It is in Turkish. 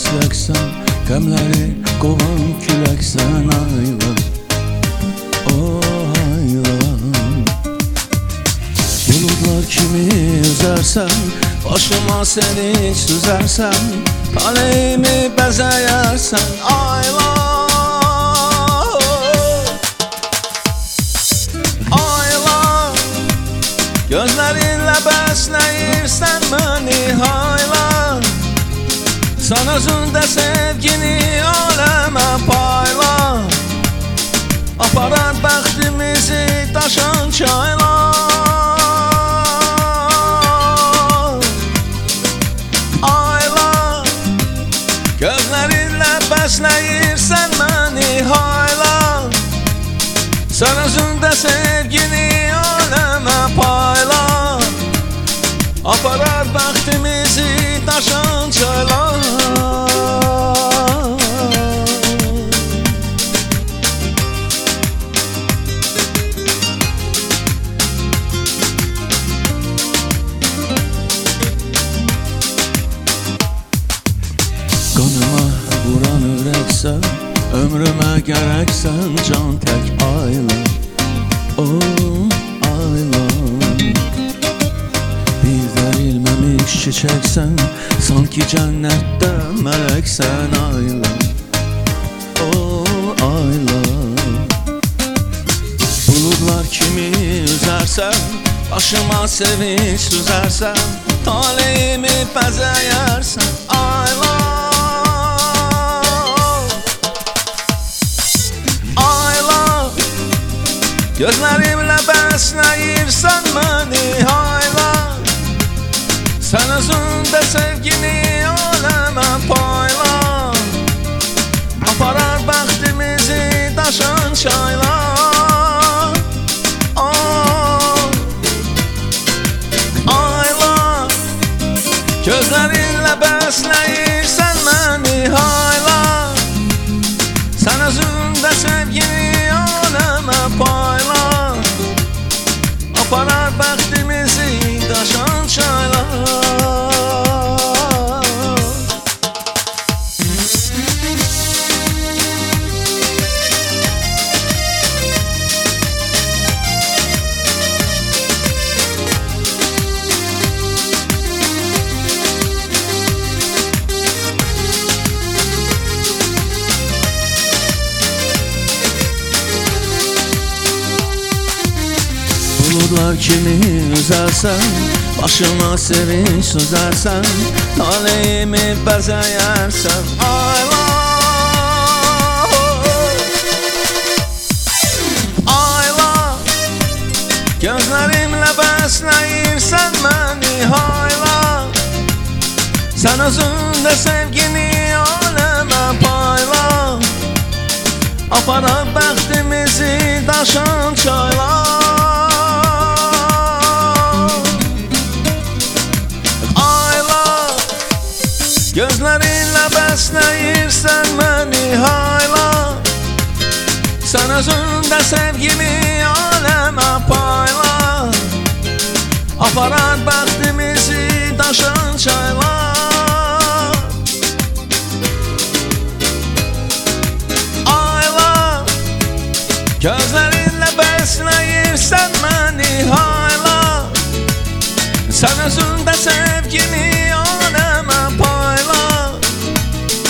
üfleksen, qəmləri qovan küləksən ayla. Oh ayla, buludlar kimi üzərsən, başıma seni süzərsən, taleyimi bəzəyərsən ayla. Gözlerinle besleyirsen beni hayla, sen özünde sevgini aleme payla. Aparar bəxtimizi taşan çayla. Ayla, gözlerinle besleyirsen beni hayla, sen özünde sevgini aleme payla. Aparar bəxtimizi taşan çaylar. Qanıma vuran ürəksən, ömrümə gərəksən, can tək ayla. Oh ayla, bir verilmemiş çiçeksen, sanki cennette meleksen ayla. Oh ayla, bulutlar kimi üzersen, başıma sevinç süzersen, taleyimi bəzəyərsən ayla. Ayla, gözlerimle besleyirsen beni hayla, sen özünde sevgini aleme payla. Aparar bəxtimizi taşan çaylar. Ayla, gözlerinle besleyirsen beni hayla, sen özünde sevgini aleme payla. Aparar bəxtimizi taşan çaylar. Buludlar kimi üzersen, başıma sevinç süzersen, taleyimi bəzəyərsən ayla. Ayla, gözlerimle besleyirsen beni hayla, sen özünde sevgini aleme payla. Aparar bəxtimizi taşan çaylar. Gözlerinle besleyirsen beni hayla, sen özünde sevgini aleme payla. Aparar bəxtimizi taşan çaylar.